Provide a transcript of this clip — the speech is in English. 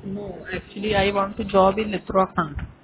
No, actually, I want to job in Uttarakhand.